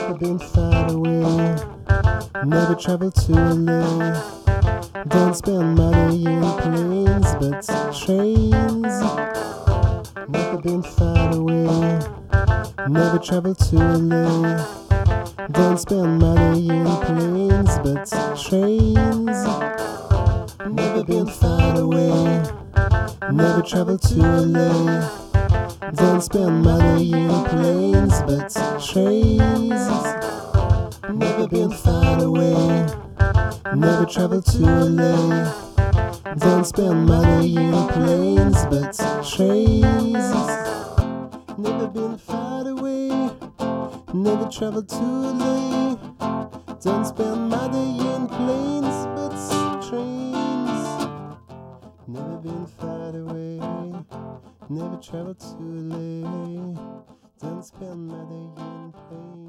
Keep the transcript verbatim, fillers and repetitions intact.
Never been far away, never traveled to L A. Don't spend money in planes but trains. Never been far away, never traveled to L A. Don't spend money in planes but trains. Never been far away, never traveled to L A. Don't spend money in planes but trains. Never been far away, never traveled to L A. Don't spend money in planes but trains. Never been far away, never traveled to L A. Don't spend money in planes but trains. Never been far away, never traveled to L A. Don't spend money in planes.